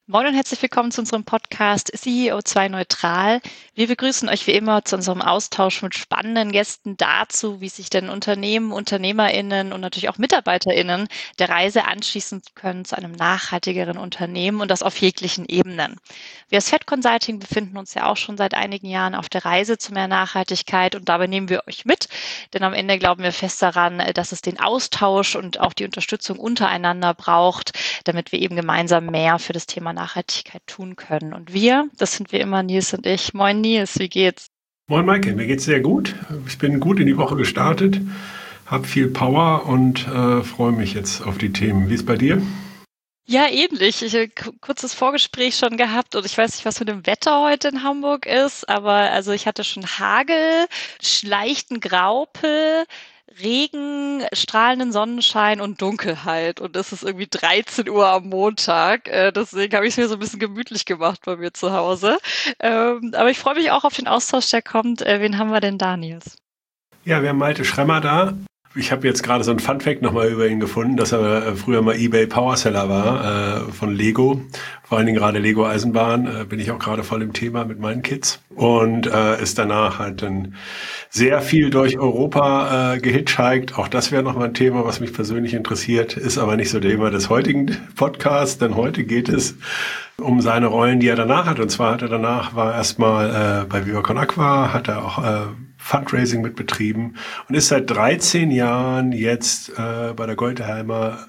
Moin und herzlich willkommen zu unserem Podcast CEO2 Neutral. Wir begrüßen euch wie immer zu unserem Austausch mit spannenden Gästen dazu, wie sich denn Unternehmen, UnternehmerInnen und natürlich auch MitarbeiterInnen der Reise anschließen können zu einem nachhaltigeren Unternehmen und das auf jeglichen Ebenen. Wir als Fed Consulting befinden uns ja auch schon seit einigen Jahren auf der Reise zu mehr Nachhaltigkeit und dabei nehmen wir euch mit, denn am Ende glauben wir fest daran, dass es den Austausch und auch die Unterstützung untereinander braucht, damit wir eben gemeinsam mehr für das Thema Nachhaltigkeit tun können. Und wir, das sind wie immer Nils und ich. Moin Nils, wie geht's? Moin Maike, mir geht's sehr gut. Ich bin gut in die Woche gestartet, habe viel Power und freue mich jetzt auf die Themen. Wie ist bei dir? Ja, ähnlich. Ich habe kurzes Vorgespräch schon gehabt und ich weiß nicht, was mit dem Wetter heute in Hamburg ist, aber also ich hatte schon Hagel, leichten Graupel, Regen, strahlenden Sonnenschein und Dunkelheit. Und es ist irgendwie 13 Uhr am Montag. Deswegen habe ich es mir so ein bisschen gemütlich gemacht bei mir zu Hause. Aber ich freue mich auch auf den Austausch, der kommt. Wen haben wir denn da, Nils? Ja, wir haben Malte Schremmer da. Ich habe jetzt gerade so ein Fun-Fact nochmal über ihn gefunden, dass er früher mal eBay Powerseller war von Lego. Vor allen Dingen gerade Lego Eisenbahn, bin ich auch gerade voll im Thema mit meinen Kids. Und ist danach halt dann sehr viel durch Europa gehitchhiked. Auch das wäre nochmal ein Thema, was mich persönlich interessiert, ist aber nicht so Thema des heutigen Podcasts, denn heute geht es um seine Rollen, die er danach hat. Und zwar war erstmal bei Viva Con Aqua, hat er auch Fundraising mitbetrieben und ist seit 13 Jahren jetzt bei der Goldeimer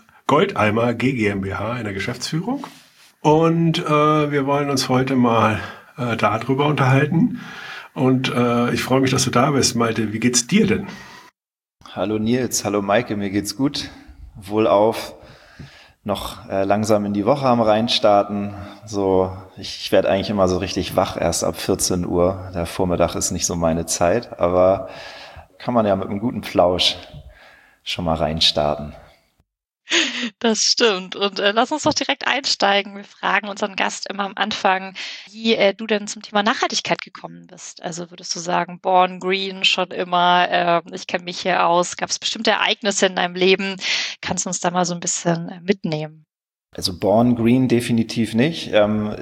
GmbH in der Geschäftsführung. Und wir wollen uns heute mal darüber unterhalten. Und ich freue mich, dass du da bist, Malte. Wie geht's dir denn? Hallo Nils, hallo Maike, mir geht's gut. Wohlauf. Noch langsam in die Woche am Reinstarten. So, ich werde eigentlich immer so richtig wach erst ab 14 Uhr. Der Vormittag ist nicht so meine Zeit, aber kann man ja mit einem guten Plausch schon mal reinstarten. Das stimmt. Und lass uns doch direkt einsteigen. Wir fragen unseren Gast immer am Anfang, wie du denn zum Thema Nachhaltigkeit gekommen bist. Also würdest du sagen, Born Green schon immer, ich kenne mich hier aus. Gab es bestimmte Ereignisse in deinem Leben? Kannst du uns da mal so ein bisschen mitnehmen? Also Born Green definitiv nicht.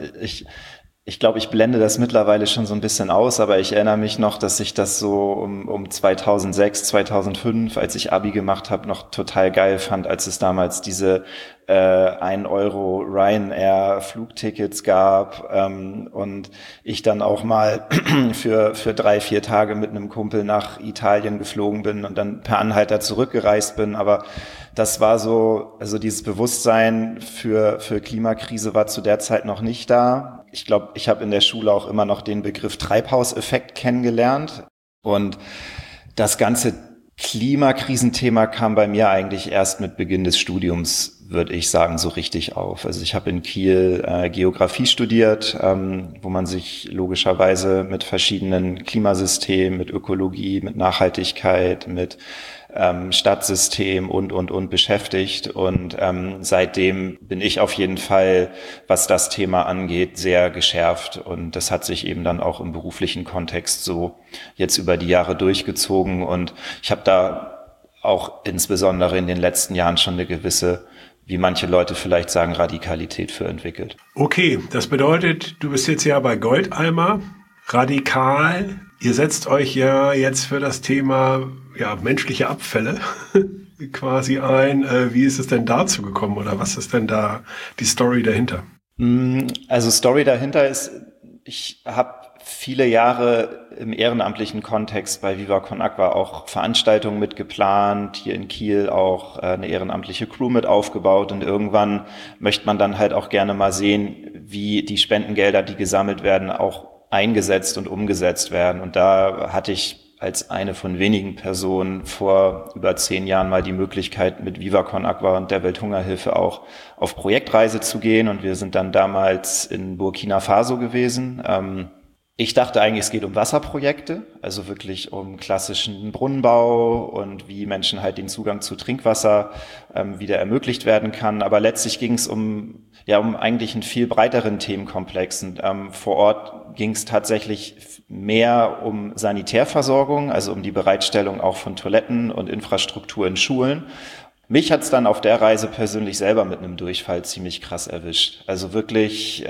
Ich glaube, ich blende das mittlerweile schon so ein bisschen aus, aber ich erinnere mich noch, dass ich das so um 2006, 2005, als ich Abi gemacht habe, noch total geil fand, als es damals diese 1 Euro Ryanair Flugtickets gab und ich dann auch mal für 3-4 Tage mit einem Kumpel nach Italien geflogen bin und dann per Anhalter zurückgereist bin, aber das war so, also dieses Bewusstsein für Klimakrise war zu der Zeit noch nicht da. Ich glaube, ich habe in der Schule auch immer noch den Begriff Treibhauseffekt kennengelernt. Und das ganze Klimakrisenthema kam bei mir eigentlich erst mit Beginn des Studiums, würde ich sagen, so richtig auf. Also ich habe in Kiel Geografie studiert, wo man sich logischerweise mit verschiedenen Klimasystemen, mit Ökologie, mit Nachhaltigkeit, mit Stadtsystem und beschäftigt. Und seitdem bin ich auf jeden Fall, was das Thema angeht, sehr geschärft. Und das hat sich eben dann auch im beruflichen Kontext so jetzt über die Jahre durchgezogen. Und ich habe da auch insbesondere in den letzten Jahren schon eine gewisse, wie manche Leute vielleicht sagen, Radikalität für entwickelt. Okay, das bedeutet, du bist jetzt ja bei Goldeimer, radikal. Ihr setzt euch ja jetzt für das Thema menschliche Abfälle quasi ein. Wie ist es denn dazu gekommen oder was ist denn da die Story dahinter? Also Story dahinter ist, ich habe viele Jahre im ehrenamtlichen Kontext bei Viva Con Aqua auch Veranstaltungen mitgeplant, hier in Kiel auch eine ehrenamtliche Crew mit aufgebaut und irgendwann möchte man dann halt auch gerne mal sehen, wie die Spendengelder, die gesammelt werden, auch eingesetzt und umgesetzt werden. Und da hatte ich als eine von wenigen Personen vor über 10 Jahren mal die Möglichkeit, mit Viva Con Aqua und der Welthungerhilfe auch auf Projektreise zu gehen. Und wir sind dann damals in Burkina Faso gewesen. Ich dachte eigentlich, es geht um Wasserprojekte, also wirklich um klassischen Brunnenbau und wie Menschen halt den Zugang zu Trinkwasser wieder ermöglicht werden kann. Aber letztlich ging es um eigentlich einen viel breiteren Themenkomplex. Und, vor Ort ging es tatsächlich mehr um Sanitärversorgung, also um die Bereitstellung auch von Toiletten und Infrastruktur in Schulen. Mich hat's dann auf der Reise persönlich selber mit einem Durchfall ziemlich krass erwischt. Also wirklich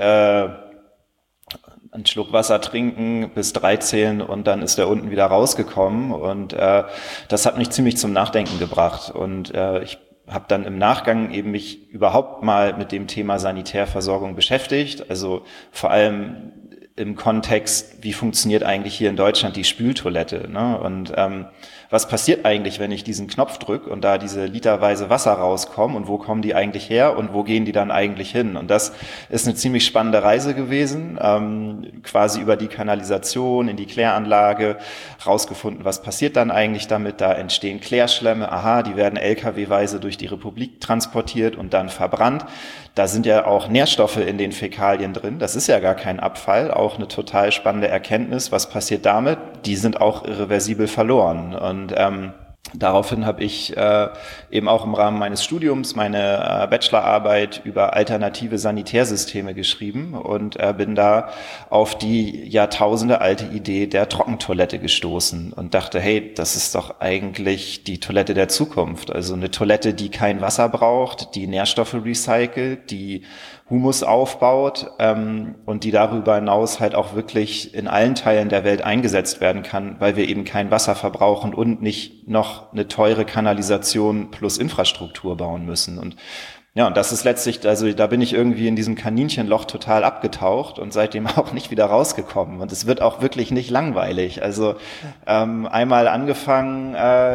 einen Schluck Wasser trinken, bis 3 zählen und dann ist der unten wieder rausgekommen. Und das hat mich ziemlich zum Nachdenken gebracht. Und ich habe dann im Nachgang eben mich überhaupt mal mit dem Thema Sanitärversorgung beschäftigt. Also vor allem im Kontext, wie funktioniert eigentlich hier in Deutschland die Spültoilette, ne? Und was passiert eigentlich, wenn ich diesen Knopf drücke und da diese literweise Wasser rauskommen und wo kommen die eigentlich her und wo gehen die dann eigentlich hin? Und das ist eine ziemlich spannende Reise gewesen, quasi über die Kanalisation in die Kläranlage, rausgefunden, was passiert dann eigentlich damit? Da entstehen Klärschlämme, aha, die werden LKW-weise durch die Republik transportiert und dann verbrannt. Da sind ja auch Nährstoffe in den Fäkalien drin. Das ist ja gar kein Abfall. Auch eine total spannende Erkenntnis. Was passiert damit? Die sind auch irreversibel verloren. Und daraufhin habe ich eben auch im Rahmen meines Studiums meine Bachelorarbeit über alternative Sanitärsysteme geschrieben und bin da auf die Jahrtausende alte Idee der Trockentoilette gestoßen und dachte, hey, das ist doch eigentlich die Toilette der Zukunft. Also eine Toilette, die kein Wasser braucht, die Nährstoffe recycelt, die Humus aufbaut und die darüber hinaus halt auch wirklich in allen Teilen der Welt eingesetzt werden kann, weil wir eben kein Wasser verbrauchen und nicht noch eine teure Kanalisation plus Infrastruktur bauen müssen. Und ja, und das ist letztlich, also da bin ich irgendwie in diesem Kaninchenloch total abgetaucht und seitdem auch nicht wieder rausgekommen. Und es wird auch wirklich nicht langweilig. Also einmal angefangen,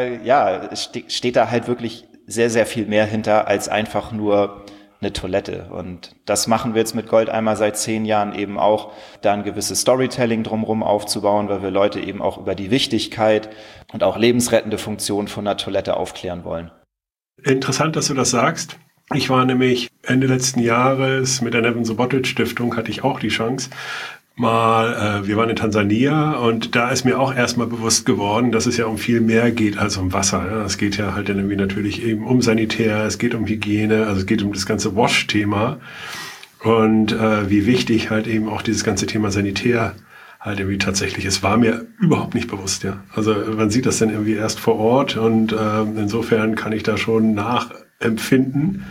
steht da halt wirklich sehr, sehr viel mehr hinter als einfach nur eine Toilette. Und das machen wir jetzt mit Goldeimer seit 10 Jahren eben auch, da ein gewisses Storytelling drumherum aufzubauen, weil wir Leute eben auch über die Wichtigkeit und auch lebensrettende Funktion von einer Toilette aufklären wollen. Interessant, dass du das sagst. Ich war nämlich Ende letzten Jahres mit der Nevin Subotic Stiftung, hatte ich auch die Chance, wir waren in Tansania und da ist mir auch erstmal bewusst geworden, dass es ja um viel mehr geht als um Wasser. Ja. Es geht ja halt dann irgendwie natürlich eben um Sanitär, es geht um Hygiene, also es geht um das ganze Wash-Thema und wie wichtig halt eben auch dieses ganze Thema Sanitär halt irgendwie tatsächlich ist, war mir überhaupt nicht bewusst. Ja. Also man sieht das dann irgendwie erst vor Ort und insofern kann ich da schon nachempfinden,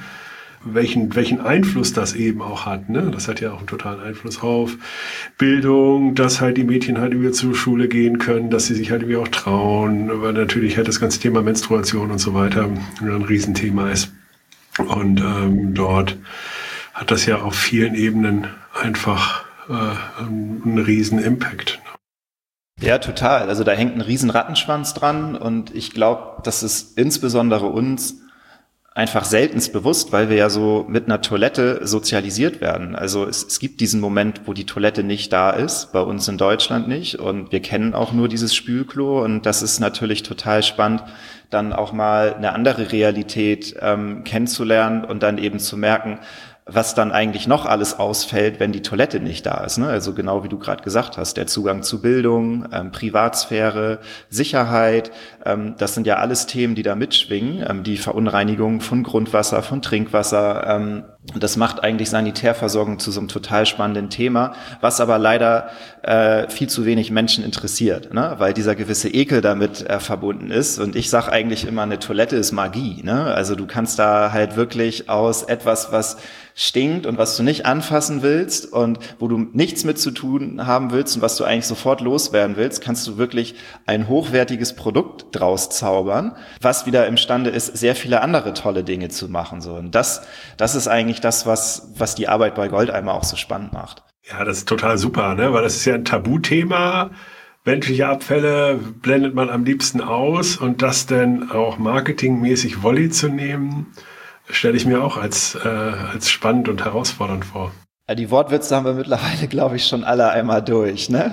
welchen Einfluss das eben auch hat. Ne? Das hat ja auch einen totalen Einfluss auf Bildung, dass halt die Mädchen halt irgendwie zur Schule gehen können, dass sie sich halt irgendwie auch trauen, weil natürlich halt das ganze Thema Menstruation und so weiter ein Riesenthema ist. Und dort hat das ja auf vielen Ebenen einfach einen riesen Impact. Ja, total. Also da hängt ein riesen Rattenschwanz dran und ich glaube, dass es insbesondere uns einfach seltenst bewusst, weil wir ja so mit einer Toilette sozialisiert werden. Also es gibt diesen Moment, wo die Toilette nicht da ist, bei uns in Deutschland nicht. Und wir kennen auch nur dieses Spülklo. Und das ist natürlich total spannend, dann auch mal eine andere Realität kennenzulernen und dann eben zu merken, was dann eigentlich noch alles ausfällt, wenn die Toilette nicht da ist. Ne? Also genau wie du gerade gesagt hast, der Zugang zu Bildung, Privatsphäre, Sicherheit, das sind ja alles Themen, die da mitschwingen, die Verunreinigung von Grundwasser, von Trinkwasser. Das macht eigentlich Sanitärversorgung zu so einem total spannenden Thema, was aber leider viel zu wenig Menschen interessiert, ne? Weil dieser gewisse Ekel damit verbunden ist. Und ich sage eigentlich immer, eine Toilette ist Magie. Ne? Also du kannst da halt wirklich aus etwas, was stinkt und was du nicht anfassen willst und wo du nichts mit zu tun haben willst und was du eigentlich sofort loswerden willst, kannst du wirklich ein hochwertiges Produkt draus zaubern, was wieder imstande ist, sehr viele andere tolle Dinge zu machen. So. Und das ist eigentlich das, was die Arbeit bei Goldeimer auch so spannend macht. Ja, das ist total super, ne? Weil das ist ja ein Tabuthema. Menschliche Abfälle blendet man am liebsten aus und das dann auch marketingmäßig Volley zu nehmen, stelle ich mir auch als spannend und herausfordernd vor. Ja, die Wortwitze haben wir mittlerweile, glaube ich, schon alle einmal durch, ne?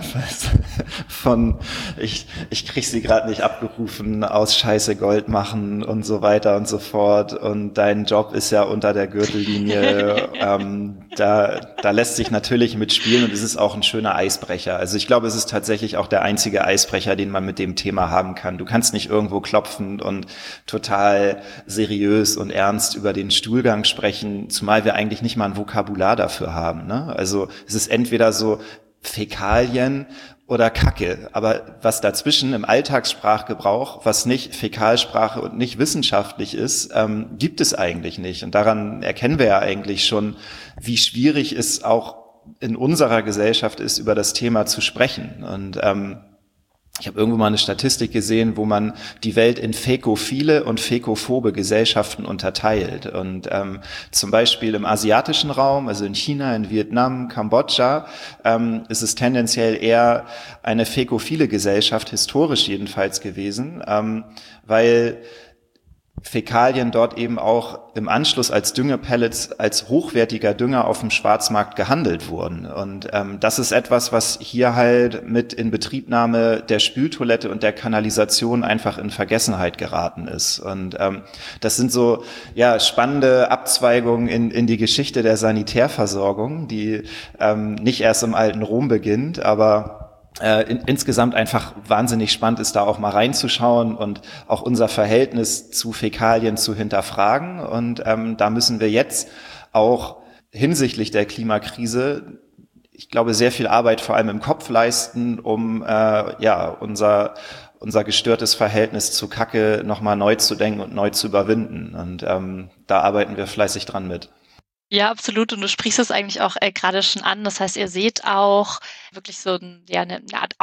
Ich krieg sie gerade nicht abgerufen, aus Scheiße Gold machen und so weiter und so fort. Und dein Job ist ja unter der Gürtellinie. Da lässt sich natürlich mitspielen und es ist auch ein schöner Eisbrecher. Also ich glaube, es ist tatsächlich auch der einzige Eisbrecher, den man mit dem Thema haben kann. Du kannst nicht irgendwo klopfen und total seriös und ernst über den Stuhlgang sprechen, zumal wir eigentlich nicht mal ein Vokabular dafür haben. Ne? Also es ist entweder so Fäkalien oder Kacke. Aber was dazwischen im Alltagssprachgebrauch, was nicht Fäkalsprache und nicht wissenschaftlich ist, gibt es eigentlich nicht. Und daran erkennen wir ja eigentlich schon, wie schwierig es auch in unserer Gesellschaft ist, über das Thema zu sprechen. Und ich habe irgendwo mal eine Statistik gesehen, wo man die Welt in fäkophile und fäkophobe Gesellschaften unterteilt. Und zum Beispiel im asiatischen Raum, also in China, in Vietnam, Kambodscha, ist es tendenziell eher eine fäkophile Gesellschaft, historisch jedenfalls gewesen, weil Fäkalien dort eben auch im Anschluss als Düngepellets, als hochwertiger Dünger auf dem Schwarzmarkt gehandelt wurden. Und das ist etwas, was hier halt mit Inbetriebnahme der Spültoilette und der Kanalisation einfach in Vergessenheit geraten ist. Und das sind so spannende Abzweigungen in die Geschichte der Sanitärversorgung, die nicht erst im alten Rom beginnt, aber insgesamt einfach wahnsinnig spannend ist, da auch mal reinzuschauen und auch unser Verhältnis zu Fäkalien zu hinterfragen. Und da müssen wir jetzt auch hinsichtlich der Klimakrise, ich glaube, sehr viel Arbeit vor allem im Kopf leisten, um unser gestörtes Verhältnis zu Kacke nochmal neu zu denken und neu zu überwinden. Und da arbeiten wir fleißig dran mit. Ja, absolut. Und du sprichst es eigentlich auch gerade schon an. Das heißt, ihr seht auch wirklich so eine Art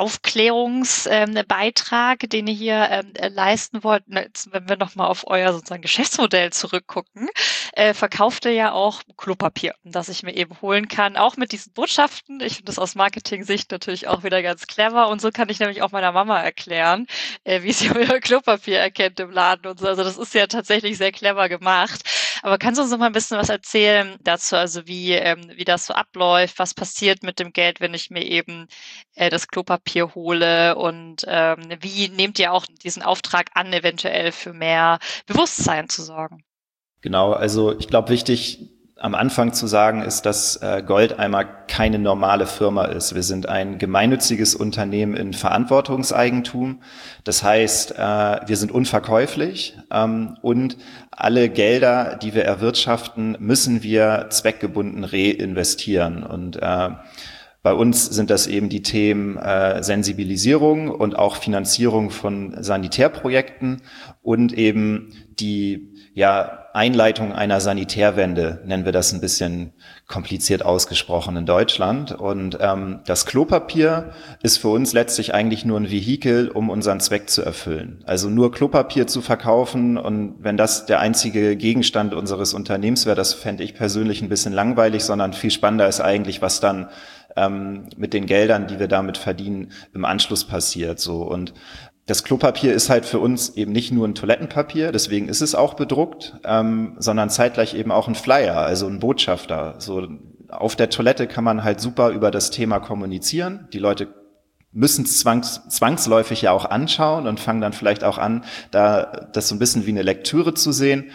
Aufklärungsbeitrag, den ihr hier leisten wollt. Jetzt, wenn wir nochmal auf euer sozusagen Geschäftsmodell zurückgucken, verkauft ihr ja auch Klopapier, das ich mir eben holen kann, auch mit diesen Botschaften. Ich finde das aus Marketing-Sicht natürlich auch wieder ganz clever. Und so kann ich nämlich auch meiner Mama erklären, wie sie euer Klopapier erkennt im Laden und so. Also das ist ja tatsächlich sehr clever gemacht. Aber kannst du uns noch mal ein bisschen was erzählen dazu, also wie das so abläuft, was passiert mit dem Geld, wenn ich mir eben das Klopapier hole und wie nehmt ihr auch diesen Auftrag an, eventuell für mehr Bewusstsein zu sorgen? Genau, also ich glaube, wichtig am Anfang zu sagen ist, dass Goldeimer keine normale Firma ist. Wir sind ein gemeinnütziges Unternehmen in Verantwortungseigentum. Das heißt, wir sind unverkäuflich und alle Gelder, die wir erwirtschaften, müssen wir zweckgebunden reinvestieren. Und bei uns sind das eben die Themen Sensibilisierung und auch Finanzierung von Sanitärprojekten und eben die Einleitung einer Sanitärwende, nennen wir das ein bisschen kompliziert ausgesprochen in Deutschland. Und das Klopapier ist für uns letztlich eigentlich nur ein Vehikel, um unseren Zweck zu erfüllen. Also nur Klopapier zu verkaufen und wenn das der einzige Gegenstand unseres Unternehmens wäre, das fände ich persönlich ein bisschen langweilig, sondern viel spannender ist eigentlich, was dann mit den Geldern, die wir damit verdienen, im Anschluss passiert. So. Und das Klopapier ist halt für uns eben nicht nur ein Toilettenpapier, deswegen ist es auch bedruckt, sondern zeitgleich eben auch ein Flyer, also ein Botschafter. So auf der Toilette kann man halt super über das Thema kommunizieren. Die Leute müssen es zwangsläufig ja auch anschauen und fangen dann vielleicht auch an, da das so ein bisschen wie eine Lektüre zu sehen.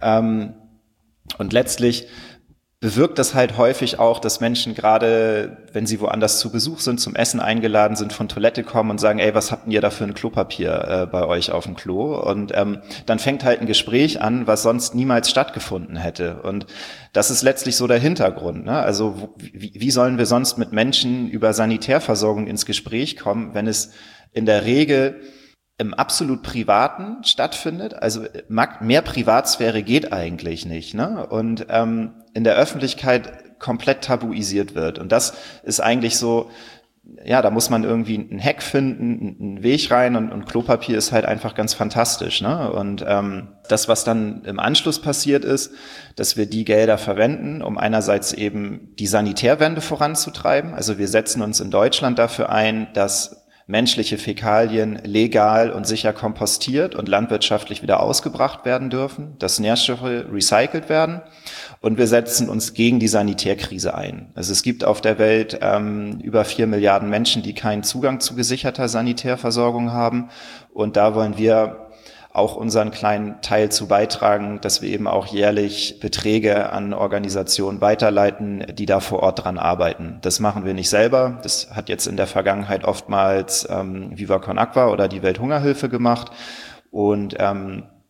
Und letztlich bewirkt das halt häufig auch, dass Menschen gerade, wenn sie woanders zu Besuch sind, zum Essen eingeladen sind, von Toilette kommen und sagen, ey, was habt denn ihr da für ein Klopapier bei euch auf dem Klo? Und dann fängt halt ein Gespräch an, was sonst niemals stattgefunden hätte. Und das ist letztlich so der Hintergrund, ne? Also wie sollen wir sonst mit Menschen über Sanitärversorgung ins Gespräch kommen, wenn es in der Regel im absolut Privaten stattfindet? Also mehr Privatsphäre geht eigentlich nicht, ne? Und in der Öffentlichkeit komplett tabuisiert wird. Und das ist eigentlich so, da muss man irgendwie einen Hack finden, einen Weg rein und Klopapier ist halt einfach ganz fantastisch, ne? Und das, was dann im Anschluss passiert ist, dass wir die Gelder verwenden, um einerseits eben die Sanitärwende voranzutreiben. Also wir setzen uns in Deutschland dafür ein, dass menschliche Fäkalien legal und sicher kompostiert und landwirtschaftlich wieder ausgebracht werden dürfen, dass Nährstoffe recycelt werden und wir setzen uns gegen die Sanitärkrise ein. Also es gibt auf der Welt über 4 Milliarden Menschen, die keinen Zugang zu gesicherter Sanitärversorgung haben und da wollen wir auch unseren kleinen Teil zu beitragen, dass wir eben auch jährlich Beträge an Organisationen weiterleiten, die da vor Ort dran arbeiten. Das machen wir nicht selber. Das hat jetzt in der Vergangenheit oftmals Viva Con Agua oder die Welthungerhilfe gemacht. Und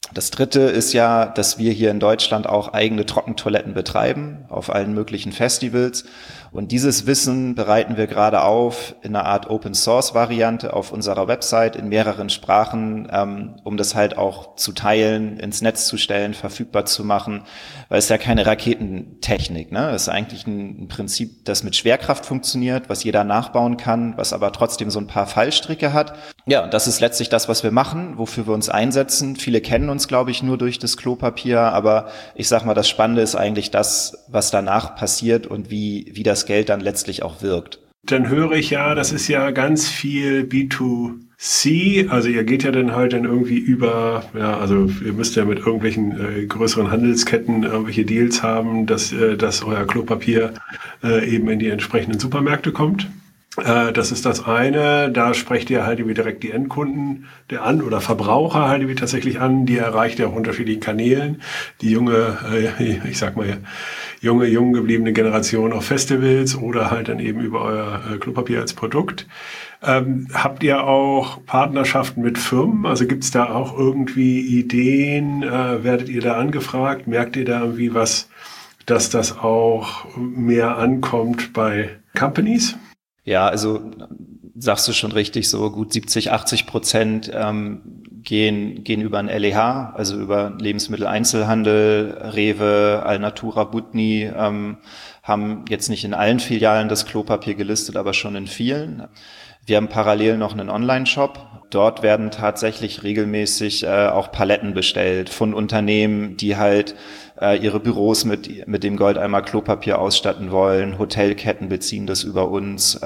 Das Dritte ist ja, dass wir hier in Deutschland auch eigene Trockentoiletten betreiben, auf allen möglichen Festivals. Und dieses Wissen bereiten wir gerade auf in einer Art Open-Source-Variante auf unserer Website in mehreren Sprachen, um das halt auch zu teilen, ins Netz zu stellen, verfügbar zu machen, weil es ja keine Raketentechnik, ne? Es ist eigentlich ein Prinzip, das mit Schwerkraft funktioniert, was jeder nachbauen kann, was aber trotzdem so ein paar Fallstricke hat. Ja, und das ist letztlich das, was wir machen, wofür wir uns einsetzen. Viele kennen uns, glaube ich, nur durch das Klopapier, aber ich sag mal, das Spannende ist eigentlich das, was danach passiert und wie das Geld dann letztlich auch wirkt. Dann höre ich ja, das ist ja ganz viel B2C, also ihr geht ja dann halt dann irgendwie über, ja, also ihr müsst ja mit irgendwelchen größeren Handelsketten irgendwelche Deals haben, dass euer Klopapier eben in die entsprechenden Supermärkte kommt. Das ist das eine, da sprecht ihr halt irgendwie direkt die Endkunden an oder Verbraucher halt irgendwie tatsächlich an, die erreicht ihr auf unterschiedlichen Kanälen, die junge, ich sag mal, jung gebliebene Generation auf Festivals oder halt dann eben über euer Klopapier als Produkt. Habt ihr auch Partnerschaften mit Firmen? Also gibt's da auch irgendwie Ideen? Werdet ihr da angefragt? Merkt ihr da irgendwie was, dass das auch mehr ankommt bei Companies? Ja, also sagst du schon richtig, so gut 70-80% gehen über ein LEH, also über Lebensmitteleinzelhandel, Rewe, Alnatura, Budni, haben jetzt nicht in allen Filialen das Klopapier gelistet, aber schon in vielen. Wir haben parallel noch einen Online-Shop. Dort werden tatsächlich regelmäßig auch Paletten bestellt von Unternehmen, die halt ihre Büros mit dem Goldeimer Klopapier ausstatten wollen. Hotelketten beziehen das über uns.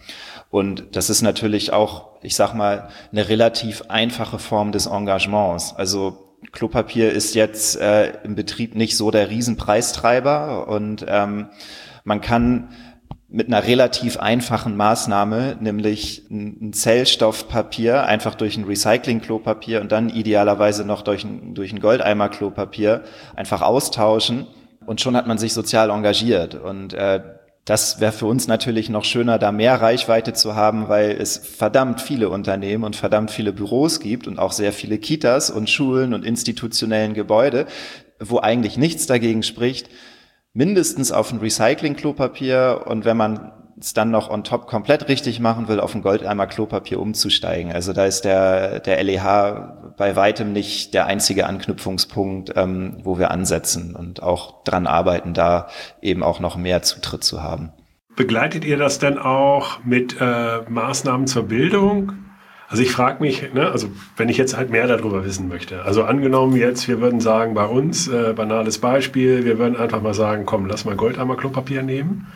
Und das ist natürlich auch, ich sag mal, eine relativ einfache Form des Engagements. Also Klopapier ist jetzt im Betrieb nicht so der Riesenpreistreiber und man kann mit einer relativ einfachen Maßnahme, nämlich ein Zellstoffpapier, einfach durch ein Recycling-Klopapier und dann idealerweise noch durch ein Goldeimer-Klopapier einfach austauschen und schon hat man sich sozial engagiert. Und das wäre für uns natürlich noch schöner, da mehr Reichweite zu haben, weil es verdammt viele Unternehmen und verdammt viele Büros gibt und auch sehr viele Kitas und Schulen und institutionellen Gebäude, wo eigentlich nichts dagegen spricht, mindestens auf ein Recycling-Klopapier und wenn man es dann noch on top komplett richtig machen will, auf ein Goldeimer Klopapier umzusteigen. Also da ist der LEH bei weitem nicht der einzige Anknüpfungspunkt, wo wir ansetzen und auch dran arbeiten, da eben auch noch mehr Zutritt zu haben. Begleitet ihr das denn auch mit Maßnahmen zur Bildung? Also ich frage mich, ne, also wenn ich jetzt halt mehr darüber wissen möchte. Also angenommen jetzt, wir würden sagen bei uns, banales Beispiel, wir würden einfach mal sagen, komm, lass mal Goldeimer Klopapier nehmen.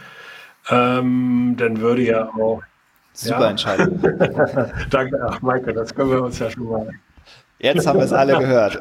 Dann würde ja auch... Super Entscheidung. Danke, ach Maike, das können wir uns ja schon mal... Jetzt haben wir es alle gehört.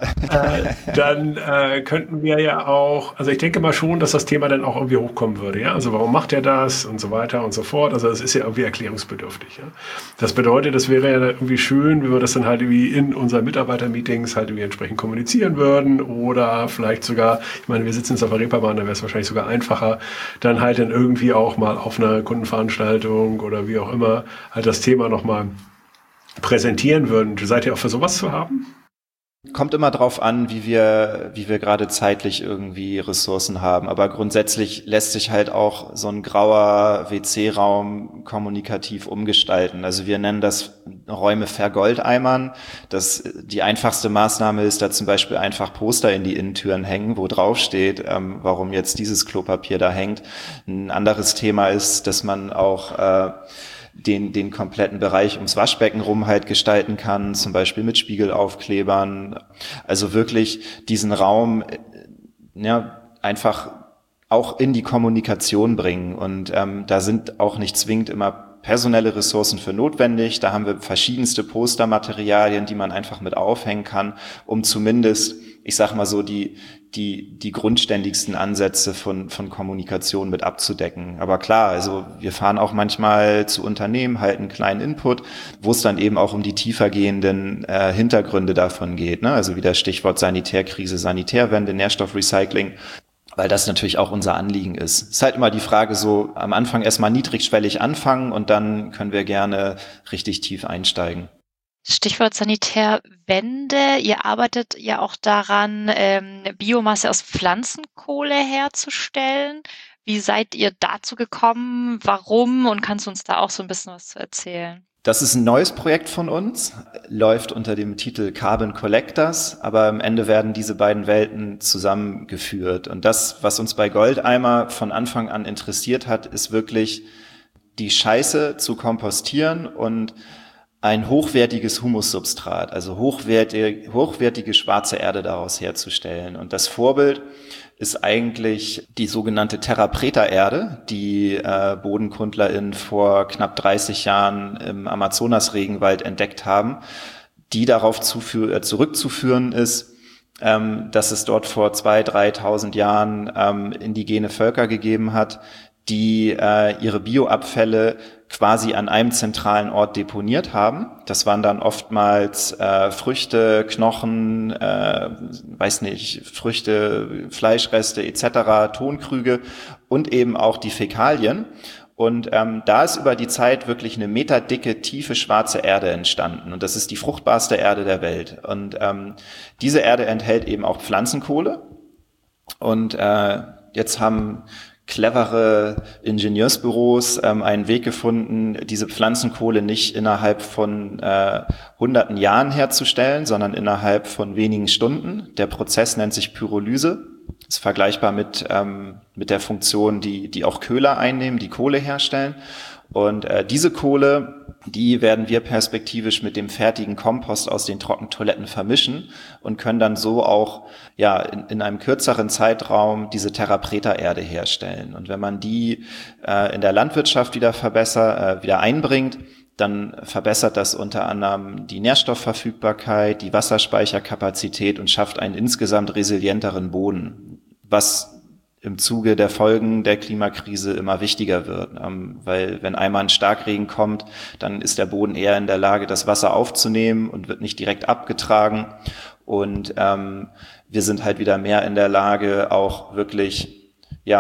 Dann könnten wir ja auch, also ich denke mal schon, dass das Thema dann auch irgendwie hochkommen würde, ja. Also warum macht er das und so weiter und so fort. Also es ist ja irgendwie erklärungsbedürftig. Ja? Das bedeutet, das wäre ja irgendwie schön, wenn wir das dann halt irgendwie in unseren Mitarbeitermeetings halt irgendwie entsprechend kommunizieren würden oder vielleicht sogar, ich meine, wir sitzen jetzt auf der Reeperbahn, da wäre es wahrscheinlich sogar einfacher, dann halt dann irgendwie auch mal auf einer Kundenveranstaltung oder wie auch immer halt das Thema nochmal präsentieren würden. Seid ihr auch für sowas zu haben? Kommt immer drauf an, wie wir gerade zeitlich irgendwie Ressourcen haben. Aber grundsätzlich lässt sich halt auch so ein grauer WC-Raum kommunikativ umgestalten. Also wir nennen das Räume vergoldeimern. Die einfachste Maßnahme ist da zum Beispiel einfach Poster in die Innentüren hängen, wo drauf steht, warum jetzt dieses Klopapier da hängt. Ein anderes Thema ist, dass man auch den kompletten Bereich ums Waschbecken rum halt gestalten kann, zum Beispiel mit Spiegelaufklebern. Also wirklich diesen Raum einfach auch in die Kommunikation bringen. Und da sind auch nicht zwingend immer personelle Ressourcen für notwendig. Da haben wir verschiedenste Postermaterialien, die man einfach mit aufhängen kann, um zumindest, ich sag mal so, die grundständigsten Ansätze von Kommunikation mit abzudecken. Aber klar, also wir fahren auch manchmal zu Unternehmen, halten einen kleinen Input, wo es dann eben auch um die tiefergehenden Hintergründe davon geht, ne? Also wieder Stichwort Sanitärkrise, Sanitärwende, Nährstoffrecycling, weil das natürlich auch unser Anliegen ist. Es ist halt immer die Frage so, am Anfang erstmal niedrigschwellig anfangen und dann können wir gerne richtig tief einsteigen. Stichwort Sanitärwende. Ihr arbeitet ja auch daran, Biomasse aus Pflanzenkohle herzustellen. Wie seid ihr dazu gekommen? Warum? Und kannst du uns da auch so ein bisschen was zu erzählen? Das ist ein neues Projekt von uns, läuft unter dem Titel Carbon Collectors, aber am Ende werden diese beiden Welten zusammengeführt. Und das, was uns bei Goldeimer von Anfang an interessiert hat, ist wirklich die Scheiße zu kompostieren und ein hochwertiges Humussubstrat, also hochwertige schwarze Erde daraus herzustellen. Und das Vorbild ist eigentlich die sogenannte Terra Preta Erde, die BodenkundlerInnen vor knapp 30 Jahren im Amazonas-Regenwald entdeckt haben, die darauf zurückzuführen ist, dass es dort vor 2.000, 3.000 Jahren indigene Völker gegeben hat, die ihre Bioabfälle quasi an einem zentralen Ort deponiert haben. Das waren dann oftmals Früchte, Knochen, Früchte, Fleischreste etc., Tonkrüge und eben auch die Fäkalien. Und da ist über die Zeit wirklich eine meterdicke, tiefe, schwarze Erde entstanden. Und das ist die fruchtbarste Erde der Welt. Und diese Erde enthält eben auch Pflanzenkohle. Und jetzt haben clevere Ingenieursbüros einen Weg gefunden, diese Pflanzenkohle nicht innerhalb von hunderten Jahren herzustellen, sondern innerhalb von wenigen Stunden. Der Prozess nennt sich Pyrolyse. Ist vergleichbar mit der Funktion, die auch Köhler einnehmen, die Kohle herstellen. Und diese Kohle, die werden wir perspektivisch mit dem fertigen Kompost aus den Trockentoiletten vermischen und können dann so auch in einem kürzeren Zeitraum diese Terra Preta Erde herstellen. Und wenn man die in der Landwirtschaft wieder einbringt, dann verbessert das unter anderem die Nährstoffverfügbarkeit, die Wasserspeicherkapazität und schafft einen insgesamt resilienteren Boden, was im Zuge der Folgen der Klimakrise immer wichtiger wird. Weil wenn einmal ein Starkregen kommt, dann ist der Boden eher in der Lage, das Wasser aufzunehmen und wird nicht direkt abgetragen. Und wir sind halt wieder mehr in der Lage, auch wirklich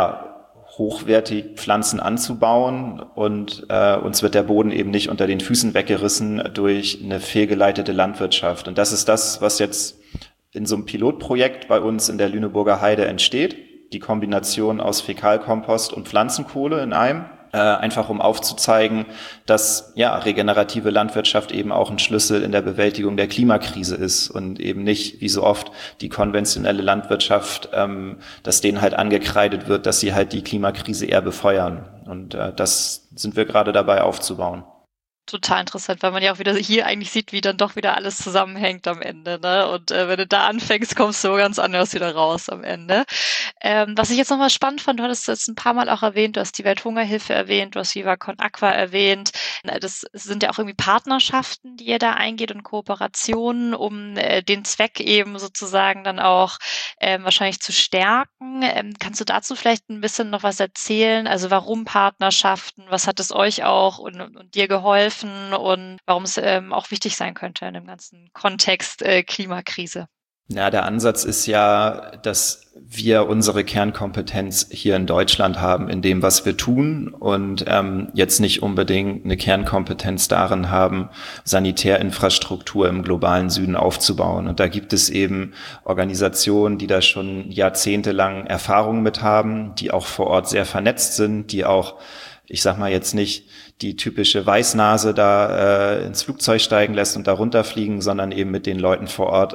hochwertig Pflanzen anzubauen und uns wird der Boden eben nicht unter den Füßen weggerissen durch eine fehlgeleitete Landwirtschaft. Und das ist das, was jetzt in so einem Pilotprojekt bei uns in der Lüneburger Heide entsteht. Die Kombination aus Fäkalkompost und Pflanzenkohle in einem, einfach um aufzuzeigen, dass regenerative Landwirtschaft eben auch ein Schlüssel in der Bewältigung der Klimakrise ist und eben nicht, wie so oft, die konventionelle Landwirtschaft, dass denen halt angekreidet wird, dass sie halt die Klimakrise eher befeuern. Und das sind wir gerade dabei aufzubauen. Total interessant, weil man ja auch wieder hier eigentlich sieht, wie dann doch wieder alles zusammenhängt am Ende, ne? Und wenn du da anfängst, kommst du ganz anders wieder raus am Ende. Was ich jetzt nochmal spannend fand, du hattest jetzt ein paar Mal auch erwähnt, du hast die Welthungerhilfe erwähnt, du hast Viva Con Aqua erwähnt. Das sind ja auch irgendwie Partnerschaften, die ihr da eingeht und Kooperationen, um den Zweck eben sozusagen dann auch wahrscheinlich zu stärken. Kannst du dazu vielleicht ein bisschen noch was erzählen? Also warum Partnerschaften? Was hat es euch auch und dir geholfen? Und warum es auch wichtig sein könnte in dem ganzen Kontext Klimakrise. Ja, der Ansatz ist ja, dass wir unsere Kernkompetenz hier in Deutschland haben in dem, was wir tun und jetzt nicht unbedingt eine Kernkompetenz darin haben, Sanitärinfrastruktur im globalen Süden aufzubauen. Und da gibt es eben Organisationen, die da schon jahrzehntelang Erfahrung mit haben, die auch vor Ort sehr vernetzt sind, die auch, ich sag mal jetzt nicht die typische Weißnase da ins Flugzeug steigen lässt und da runterfliegen, sondern eben mit den Leuten vor Ort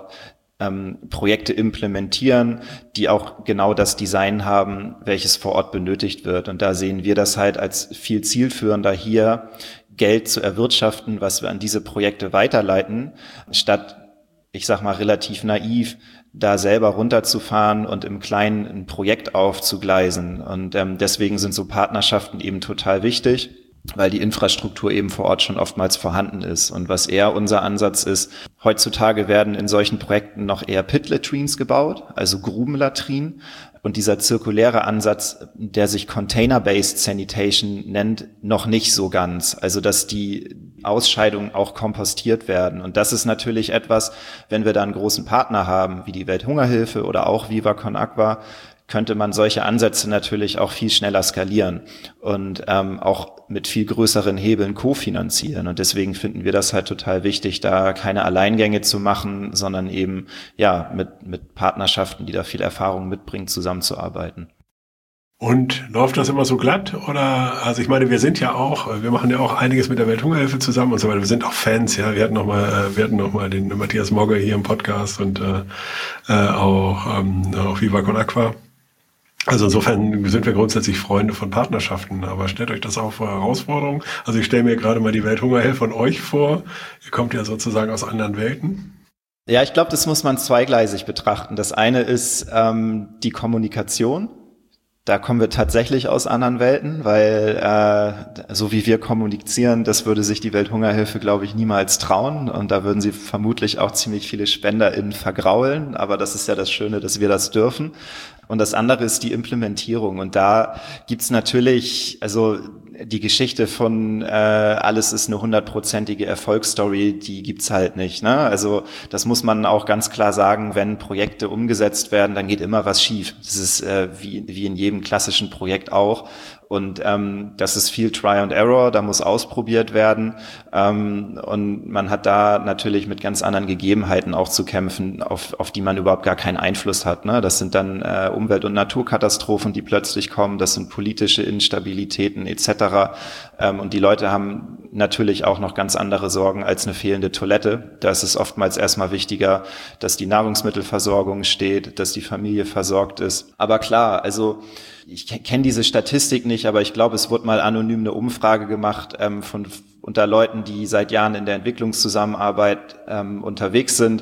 Projekte implementieren, die auch genau das Design haben, welches vor Ort benötigt wird. Und da sehen wir das halt als viel zielführender, hier Geld zu erwirtschaften, was wir an diese Projekte weiterleiten, statt, ich sag mal, relativ naiv, da selber runterzufahren und im Kleinen ein Projekt aufzugleisen. Und deswegen sind so Partnerschaften eben total wichtig, weil die Infrastruktur eben vor Ort schon oftmals vorhanden ist. Und was eher unser Ansatz ist, heutzutage werden in solchen Projekten noch eher Pit-Latrines gebaut, also Grubenlatrinen. Und dieser zirkuläre Ansatz, der sich Container-Based Sanitation nennt, noch nicht so ganz. Also dass die Ausscheidungen auch kompostiert werden. Und das ist natürlich etwas, wenn wir da einen großen Partner haben, wie die Welthungerhilfe oder auch Viva Con Aqua, könnte man solche Ansätze natürlich auch viel schneller skalieren und auch mit viel größeren Hebeln kofinanzieren. Und deswegen finden wir das halt total wichtig, da keine Alleingänge zu machen, sondern eben ja mit Partnerschaften, die da viel Erfahrung mitbringen, zusammenzuarbeiten. Und läuft das immer so glatt? Oder, also ich meine, wir machen ja auch einiges mit der Welthungerhilfe zusammen und so weiter. Wir sind auch Fans, ja. Wir hatten noch mal den Matthias Mogge hier im Podcast und auch Viva Con Aqua. Also insofern sind wir grundsätzlich Freunde von Partnerschaften, aber stellt euch das auch vor Herausforderungen. Also ich stelle mir gerade mal die Welthungerhilfe von euch vor. Ihr kommt ja sozusagen aus anderen Welten. Ja, ich glaube, das muss man zweigleisig betrachten. Das eine ist die Kommunikation. Da kommen wir tatsächlich aus anderen Welten, weil so wie wir kommunizieren, das würde sich die Welthungerhilfe, glaube ich, niemals trauen. Und da würden sie vermutlich auch ziemlich viele SpenderInnen vergraulen. Aber das ist ja das Schöne, dass wir das dürfen. Und das andere ist die Implementierung. Und da gibt's natürlich, also die Geschichte von alles ist eine 100%ige Erfolgsstory, die gibt's halt nicht, ne? Also das muss man auch ganz klar sagen, wenn Projekte umgesetzt werden, dann geht immer was schief. Das ist wie in jedem klassischen Projekt auch. Und das ist viel Try and Error, da muss ausprobiert werden. Und man hat da natürlich mit ganz anderen Gegebenheiten auch zu kämpfen, auf die man überhaupt gar keinen Einfluss hat, ne? Das sind dann Umwelt- und Naturkatastrophen, die plötzlich kommen, das sind politische Instabilitäten etc. Und die Leute haben natürlich auch noch ganz andere Sorgen als eine fehlende Toilette. Da ist es oftmals erstmal wichtiger, dass die Nahrungsmittelversorgung steht, dass die Familie versorgt ist. Aber klar, also ich kenne diese Statistik nicht, aber ich glaube, es wurde mal anonym eine Umfrage gemacht unter Leuten, die seit Jahren in der Entwicklungszusammenarbeit unterwegs sind.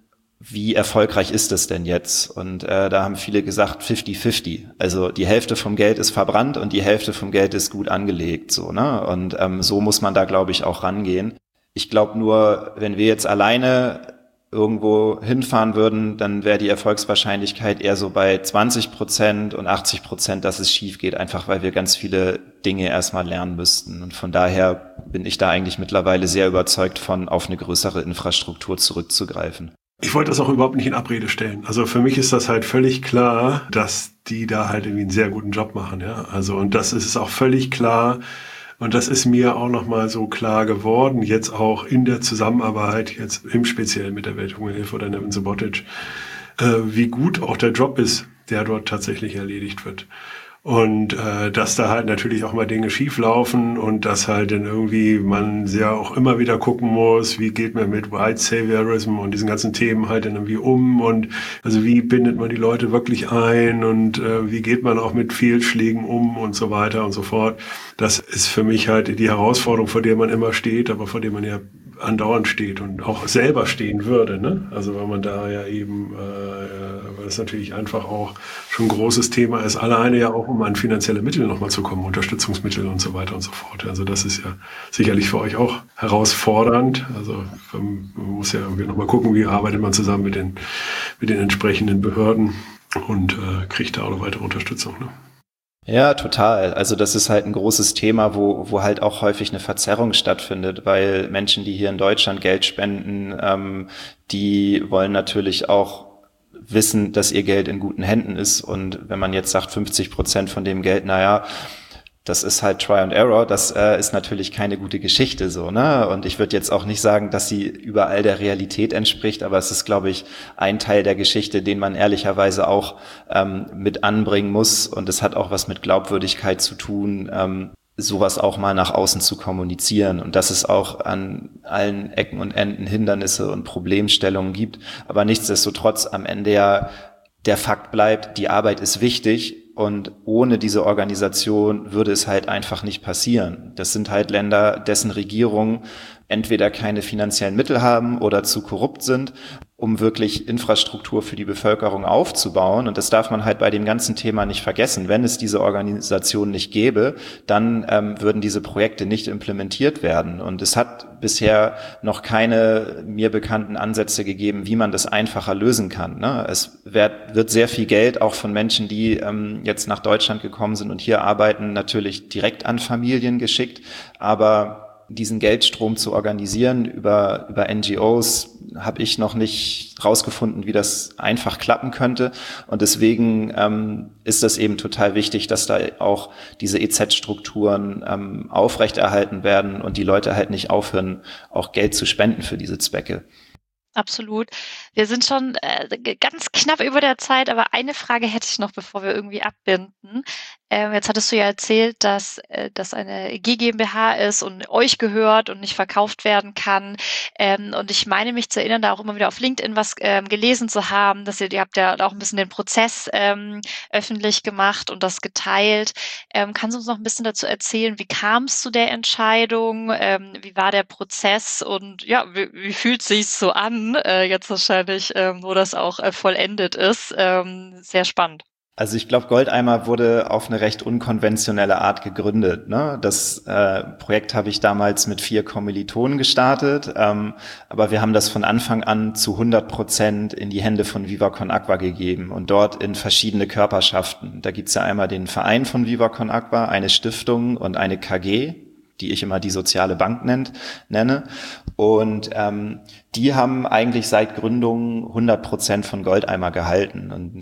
Wie erfolgreich ist das denn jetzt? Und da haben viele gesagt 50-50. Also die Hälfte vom Geld ist verbrannt und die Hälfte vom Geld ist gut angelegt, so, ne? Und so muss man da, glaube ich, auch rangehen. Ich glaube nur, wenn wir jetzt alleine irgendwo hinfahren würden, dann wäre die Erfolgswahrscheinlichkeit eher so bei 20% und 80%, dass es schief geht, einfach weil wir ganz viele Dinge erstmal lernen müssten. Und von daher bin ich da eigentlich mittlerweile sehr überzeugt von, auf eine größere Infrastruktur zurückzugreifen. Ich wollte das auch überhaupt nicht in Abrede stellen. Also für mich ist das halt völlig klar, dass die da halt irgendwie einen sehr guten Job machen, ja. Also, und das ist auch völlig klar. Und das ist mir auch nochmal so klar geworden, jetzt auch in der Zusammenarbeit, jetzt im Speziellen mit der Welthungerhilfe oder Neven Subotic, wie gut auch der Job ist, der dort tatsächlich erledigt wird. Und dass da halt natürlich auch mal Dinge schieflaufen und dass halt dann irgendwie man sehr auch immer wieder gucken muss, wie geht man mit White Saviorism und diesen ganzen Themen halt dann irgendwie um und also wie bindet man die Leute wirklich ein und wie geht man auch mit Fehlschlägen um und so weiter und so fort. Das ist für mich halt die Herausforderung, vor der man immer steht, aber vor der man ja andauernd steht und auch selber stehen würde, ne? Also weil man da ja eben, weil das natürlich einfach auch schon ein großes Thema ist, alleine ja auch um an finanzielle Mittel nochmal zu kommen, Unterstützungsmittel und so weiter und so fort. Also das ist ja sicherlich für euch auch herausfordernd. Also man muss ja irgendwie nochmal gucken, wie arbeitet man zusammen mit den entsprechenden Behörden und kriegt da auch noch weitere Unterstützung, ne? Ja, total. Also das ist halt ein großes Thema, wo halt auch häufig eine Verzerrung stattfindet, weil Menschen, die hier in Deutschland Geld spenden, die wollen natürlich auch wissen, dass ihr Geld in guten Händen ist. Und wenn man jetzt sagt, 50% von dem Geld, naja, das ist halt Try and Error, das ist natürlich keine gute Geschichte so, ne? Und ich würde jetzt auch nicht sagen, dass sie überall der Realität entspricht, aber es ist, glaube ich, ein Teil der Geschichte, den man ehrlicherweise auch mit anbringen muss. Und es hat auch was mit Glaubwürdigkeit zu tun, sowas auch mal nach außen zu kommunizieren und dass es auch an allen Ecken und Enden Hindernisse und Problemstellungen gibt. Aber nichtsdestotrotz am Ende ja der Fakt bleibt, die Arbeit ist wichtig. Und ohne diese Organisation würde es halt einfach nicht passieren. Das sind halt Länder, dessen Regierungen entweder keine finanziellen Mittel haben oder zu korrupt sind, um wirklich Infrastruktur für die Bevölkerung aufzubauen. Und das darf man halt bei dem ganzen Thema nicht vergessen. Wenn es diese Organisation nicht gäbe, dann würden diese Projekte nicht implementiert werden. Und es hat bisher noch keine mir bekannten Ansätze gegeben, wie man das einfacher lösen kann, ne? Es wird sehr viel Geld auch von Menschen, die jetzt nach Deutschland gekommen sind und hier arbeiten, natürlich direkt an Familien geschickt. Aber diesen Geldstrom zu organisieren über NGOs, habe ich noch nicht rausgefunden, wie das einfach klappen könnte. Und deswegen ist das eben total wichtig, dass da auch diese EZ-Strukturen aufrechterhalten werden und die Leute halt nicht aufhören, auch Geld zu spenden für diese Zwecke. Absolut. Wir sind schon ganz knapp über der Zeit, aber eine Frage hätte ich noch, bevor wir irgendwie abbinden. Jetzt hattest du ja erzählt, dass das eine GmbH ist und euch gehört und nicht verkauft werden kann. Und ich meine mich zu erinnern, da auch immer wieder auf LinkedIn was gelesen zu haben, dass ihr habt ja auch ein bisschen den Prozess öffentlich gemacht und das geteilt. Kannst du uns noch ein bisschen dazu erzählen, wie kam es zu der Entscheidung? Wie war der Prozess und ja, wie fühlt sich's so an, jetzt wahrscheinlich, wo das auch vollendet ist? Sehr spannend. Also ich glaube, Goldeimer wurde auf eine recht unkonventionelle Art gegründet. Ne? Das Projekt habe ich damals mit 4 Kommilitonen gestartet, aber wir haben das von Anfang an zu 100% in die Hände von Viva Con Agua gegeben und dort in verschiedene Körperschaften. Da gibt's ja einmal den Verein von Viva Con Agua, eine Stiftung und eine KG, die ich immer die soziale Bank nenne. Und die haben eigentlich seit Gründung 100% von Goldeimer gehalten. Und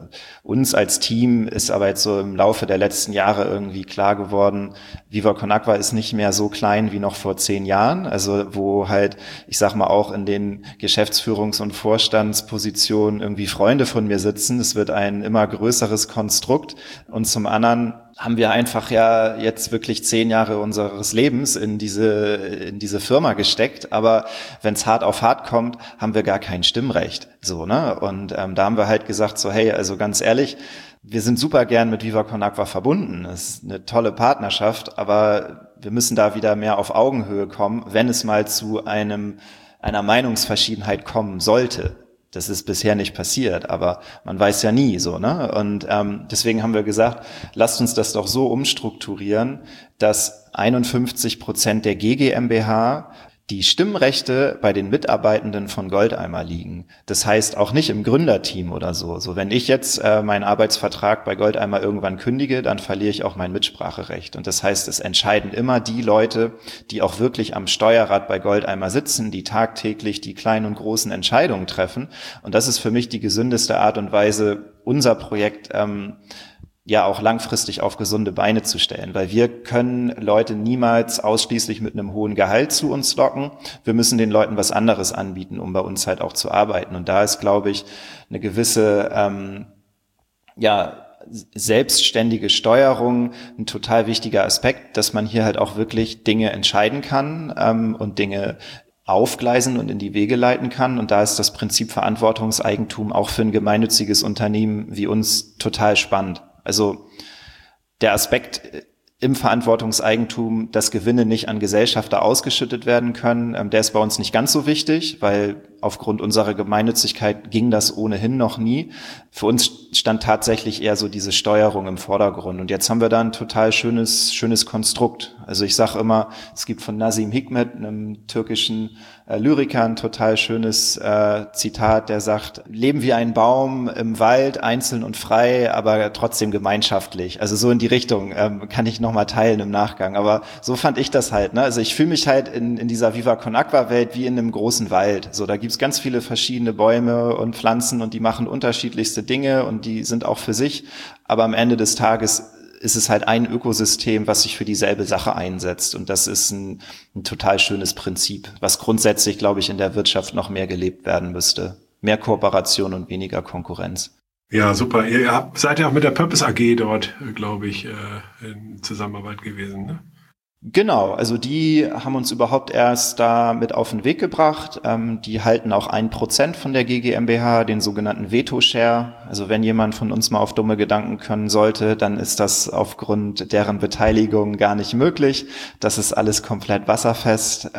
uns als Team ist aber jetzt so im Laufe der letzten Jahre irgendwie klar geworden, Viva Con Agua ist nicht mehr so klein wie noch vor 10 Jahren. Also wo halt, ich sag mal, auch in den Geschäftsführungs- und Vorstandspositionen irgendwie Freunde von mir sitzen. Es wird ein immer größeres Konstrukt. Und zum anderen haben wir einfach ja jetzt wirklich 10 Jahre unseres Lebens in diese Firma gesteckt, aber wenn es hart auf hart kommt, haben wir gar kein Stimmrecht, so, ne? Und da haben wir halt gesagt, so, hey, also ganz ehrlich, wir sind super gern mit Viva Con Agua verbunden, das ist eine tolle Partnerschaft, aber wir müssen da wieder mehr auf Augenhöhe kommen, wenn es mal zu einer Meinungsverschiedenheit kommen sollte. Das ist bisher nicht passiert, aber man weiß ja nie so, ne? Und deswegen haben wir gesagt, lasst uns das doch so umstrukturieren, dass 51% der GmbH die Stimmrechte bei den Mitarbeitenden von Goldeimer liegen. Das heißt auch nicht im Gründerteam oder so. So, wenn ich jetzt meinen Arbeitsvertrag bei Goldeimer irgendwann kündige, dann verliere ich auch mein Mitspracherecht. Und das heißt, es entscheiden immer die Leute, die auch wirklich am Steuerrad bei Goldeimer sitzen, die tagtäglich die kleinen und großen Entscheidungen treffen. Und das ist für mich die gesündeste Art und Weise, unser Projekt ja auch langfristig auf gesunde Beine zu stellen, weil wir können Leute niemals ausschließlich mit einem hohen Gehalt zu uns locken. Wir müssen den Leuten was anderes anbieten, um bei uns halt auch zu arbeiten. Und da ist, glaube ich, eine gewisse selbstständige Steuerung ein total wichtiger Aspekt, dass man hier halt auch wirklich Dinge entscheiden kann und Dinge aufgleisen und in die Wege leiten kann. Und da ist das Prinzip Verantwortungseigentum auch für ein gemeinnütziges Unternehmen wie uns total spannend. Also der Aspekt im Verantwortungseigentum, dass Gewinne nicht an Gesellschafter ausgeschüttet werden können, der ist bei uns nicht ganz so wichtig, weil aufgrund unserer Gemeinnützigkeit ging das ohnehin noch nie. Für uns stand tatsächlich eher so diese Steuerung im Vordergrund. Und jetzt haben wir da ein total schönes Konstrukt. Also ich sage immer, es gibt von Nazim Hikmet, einem türkischen Lyriker, ein total schönes Zitat, der sagt, leben wie ein Baum im Wald, einzeln und frei, aber trotzdem gemeinschaftlich. Also so in die Richtung kann ich nochmal teilen im Nachgang. Aber so fand ich das halt. Ne? Also ich fühle mich halt in dieser Viva Con Agua Welt wie in einem großen Wald. So, da gibt's ganz viele verschiedene Bäume und Pflanzen und die machen unterschiedlichste Dinge und die sind auch für sich. Aber am Ende des Tages ist es halt ein Ökosystem, was sich für dieselbe Sache einsetzt. Und das ist ein total schönes Prinzip, was grundsätzlich, glaube ich, in der Wirtschaft noch mehr gelebt werden müsste. Mehr Kooperation und weniger Konkurrenz. Ja, super. Ihr seid ja auch mit der Purpose AG dort, glaube ich, in Zusammenarbeit gewesen, ne? Genau, also die haben uns überhaupt erst da mit auf den Weg gebracht. Die halten auch 1% von der GmbH, den sogenannten Veto-Share. Also wenn jemand von uns mal auf dumme Gedanken können sollte, dann ist das aufgrund deren Beteiligung gar nicht möglich. Das ist alles komplett wasserfest.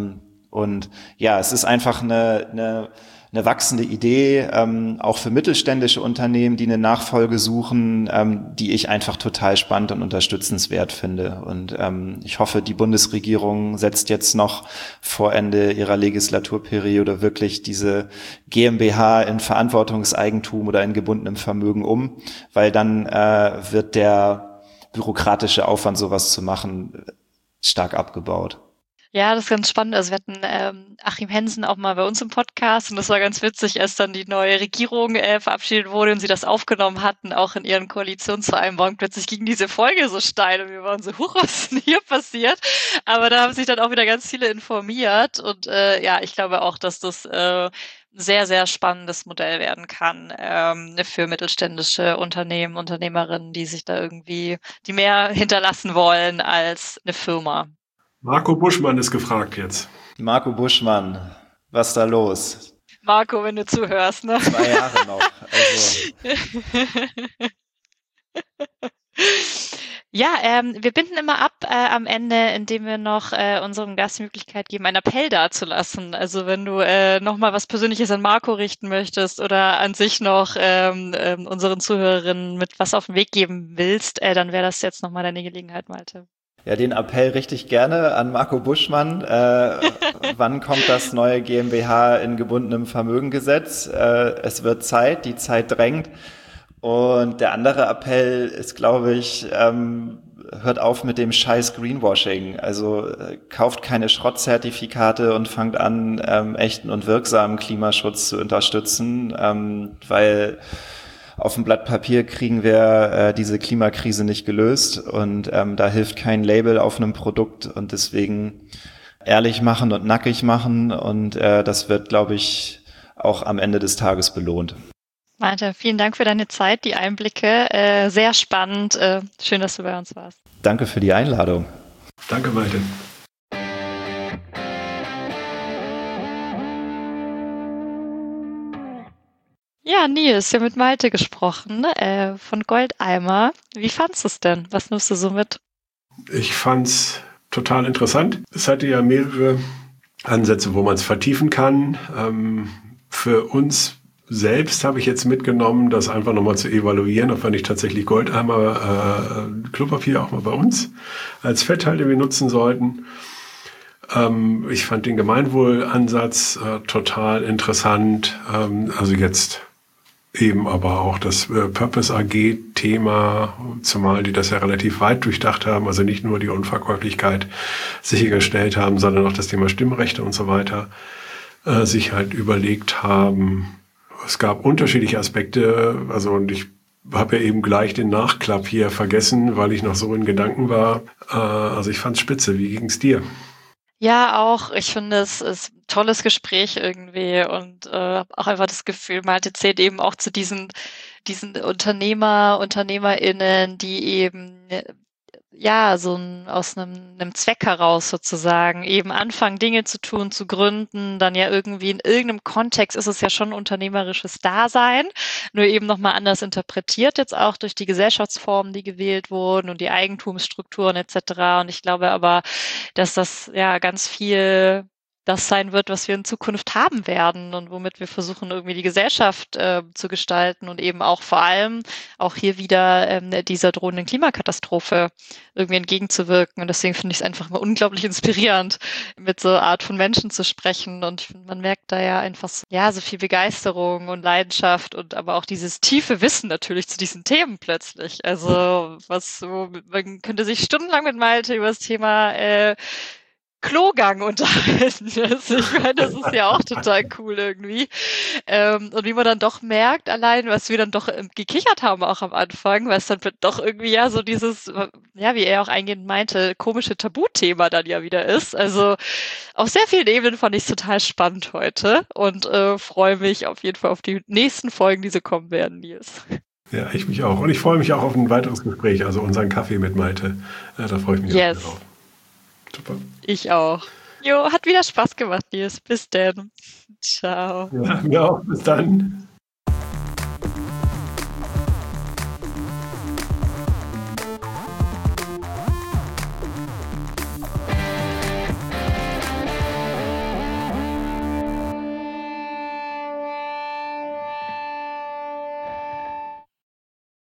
Und ja, es ist einfach eine wachsende Idee, auch für mittelständische Unternehmen, die eine Nachfolge suchen, die ich einfach total spannend und unterstützenswert finde. Und ich hoffe, die Bundesregierung setzt jetzt noch vor Ende ihrer Legislaturperiode wirklich diese GmbH in Verantwortungseigentum oder in gebundenem Vermögen um, weil dann wird der bürokratische Aufwand, sowas zu machen, stark abgebaut. Ja, das ist ganz spannend. Also wir hatten Achim Hensen auch mal bei uns im Podcast und das war ganz witzig, als dann die neue Regierung verabschiedet wurde und sie das aufgenommen hatten, auch in ihren Koalitionsvereinbarungen. Plötzlich ging diese Folge so steil und wir waren so, huch, was ist denn hier passiert? Aber da haben sich dann auch wieder ganz viele informiert und ja, ich glaube auch, dass das sehr, sehr spannendes Modell werden kann für mittelständische Unternehmen, Unternehmerinnen, die sich da irgendwie, die mehr hinterlassen wollen als eine Firma. Marco Buschmann ist gefragt jetzt. Marco Buschmann, was da los? Marco, wenn du zuhörst, ne? 2 Jahre noch. Also. Ja, wir binden immer ab am Ende, indem wir noch unserem Gast die Möglichkeit geben, einen Appell dazulassen. Also wenn du noch mal was Persönliches an Marco richten möchtest oder an sich noch unseren Zuhörerinnen mit was auf den Weg geben willst, dann wäre das jetzt noch mal deine Gelegenheit, Malte. Ja, den Appell richte ich gerne an Marco Buschmann. Wann kommt das neue GmbH in gebundenem Vermögengesetz? Es wird Zeit, die Zeit drängt. Und der andere Appell ist, glaube ich, hört auf mit dem scheiß Greenwashing. Also kauft keine Schrottzertifikate und fangt an, echten und wirksamen Klimaschutz zu unterstützen, weil auf dem Blatt Papier kriegen wir diese Klimakrise nicht gelöst und da hilft kein Label auf einem Produkt und deswegen ehrlich machen und nackig machen und das wird, glaube ich, auch am Ende des Tages belohnt. Malte, vielen Dank für deine Zeit, die Einblicke. Sehr spannend. Schön, dass du bei uns warst. Danke für die Einladung. Danke, Malte. Ja, Nils, wir haben mit Malte gesprochen von Goldeimer. Wie fandst du es denn? Was nimmst du so mit? Ich fand's total interessant. Es hatte ja mehrere Ansätze, wo man es vertiefen kann. Für uns selbst habe ich jetzt mitgenommen, das einfach nochmal zu evaluieren, ob wir nicht tatsächlich Goldeimer Klopapier auch mal bei uns als Fetthaltemittel nutzen sollten. Ich fand den Gemeinwohlansatz total interessant. Also jetzt eben aber auch das Purpose AG-Thema, zumal die das ja relativ weit durchdacht haben, also nicht nur die Unverkäuflichkeit sichergestellt haben, sondern auch das Thema Stimmrechte und so weiter sich halt überlegt haben. Es gab unterschiedliche Aspekte, also und ich habe ja eben gleich den Nachklapp hier vergessen, weil ich noch so in Gedanken war. Also ich fand's spitze. Wie ging's dir? Ja, auch. Ich finde, es ist ein tolles Gespräch irgendwie und auch einfach das Gefühl, Malte zählt eben auch zu diesen Unternehmer, UnternehmerInnen, die eben ja so aus einem Zweck heraus sozusagen eben anfangen, Dinge zu tun, zu gründen, dann ja irgendwie in irgendeinem Kontext ist es ja schon unternehmerisches Dasein, nur eben nochmal anders interpretiert jetzt auch durch die Gesellschaftsformen, die gewählt wurden und die Eigentumsstrukturen etc. Und ich glaube aber, dass das ja ganz viel das sein wird, was wir in Zukunft haben werden und womit wir versuchen, irgendwie die Gesellschaft zu gestalten und eben auch vor allem auch hier wieder dieser drohenden Klimakatastrophe irgendwie entgegenzuwirken. Und deswegen finde ich es einfach mal unglaublich inspirierend, mit so Art von Menschen zu sprechen. Und ich finde, man merkt da ja einfach so, ja, so viel Begeisterung und Leidenschaft und aber auch dieses tiefe Wissen natürlich zu diesen Themen plötzlich. Also man könnte sich stundenlang mit Malte über das Thema Klogang unterhalten. Also ich meine, das ist ja auch total cool irgendwie. Und wie man dann doch merkt, allein, was wir dann doch gekichert haben auch am Anfang, was dann doch irgendwie ja so dieses, ja, wie er auch eingehend meinte, komische Tabuthema dann ja wieder ist. Also auf sehr vielen Ebenen fand ich es total spannend heute und freue mich auf jeden Fall auf die nächsten Folgen, die so kommen werden, Nils. Ja, ich mich auch. Und ich freue mich auch auf ein weiteres Gespräch, also unseren Kaffee mit Malte. Da freue ich mich auch drauf. Super. Ich auch. Jo, hat wieder Spaß gemacht, Nils. Bis dann. Ciao. Ja, mir auch. Bis dann.